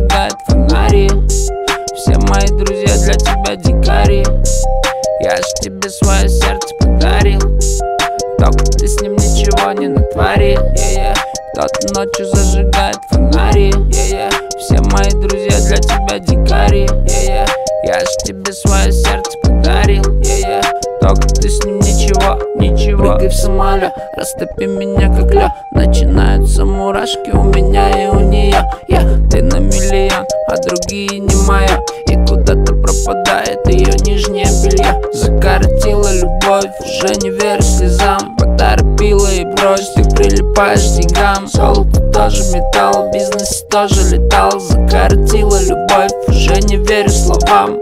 зажигает фонари. Все мои друзья для тебя дикари. Я ж тебе свое сердце подарил, только ты с ним ничего не натворил. Кто-то ночью зажигает фонари. Все мои друзья для тебя дикари. Я ж тебе свое сердце подарил, только ты с ним ничего. Прыгай в самолет, растопи меня как лед. Начинаются мурашки у меня и у нее. Ты на миллион, а другие не моя. И куда-то пропадает ее нижнее белье. Закоротила любовь, уже не верю слезам. Поторопила и брось, ты прилипаешь к деньгам. Золото тоже металл, бизнес тоже летал. Закоротила любовь, уже не верю словам.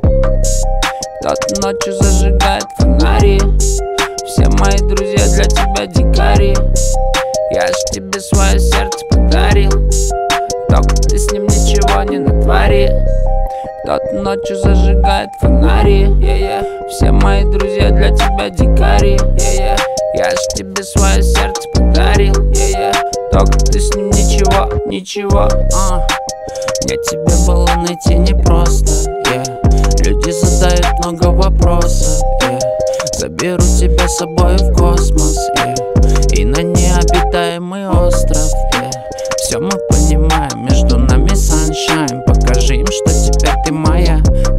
Кто-то ночью зажигает фонари. Все мои друзья для тебя дикари. Я ж тебе свое сердце подарил, только ты с ним ничего не натворил. Кто-то ночью зажигает фонари. Все мои друзья для тебя дикари. Я ж тебе свое сердце подарил, только ты с ним ничего. Мне тебя было найти непросто, Люди задают много вопросов, Заберу тебя с собой в космос, И на необитаемый остров, Все мы понимаем, между нами sunshine. Покажи им, что теперь ты моя.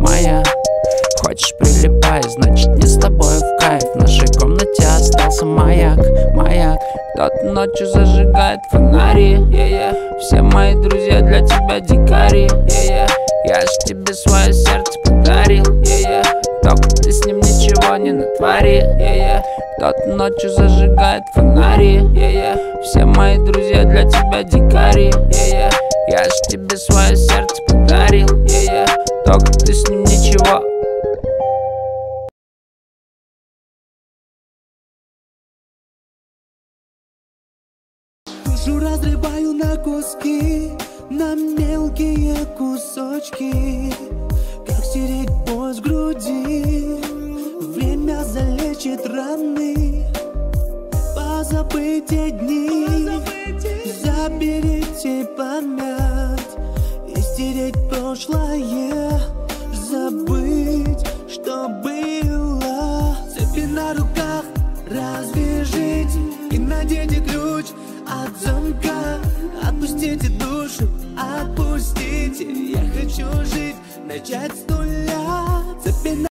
Хочешь прилипай, значит не с тобой в кайф. В нашей комнате остался маяк. Кто-то ночью зажигает фонари. Все мои друзья для тебя дикари. Я ж тебе свое сердце подарил, только ты с ним ничего не натворил. Кто-то ночью зажигает фонари. Все мои друзья для тебя дикари. Я ж тебе свое сердце подарил, только ты с ним ничего. Душу разрываю на куски, на мелкие кусочки. Как стереть боль с груди? Время залечит раны. Позабыть те дни, заберите память и стереть прошлое, забыть, что было. Цепи на руках развяжите и наденьте ключ от замка. Отпустите душу, отпустите. Я хочу жить, начать с нуля. Цепи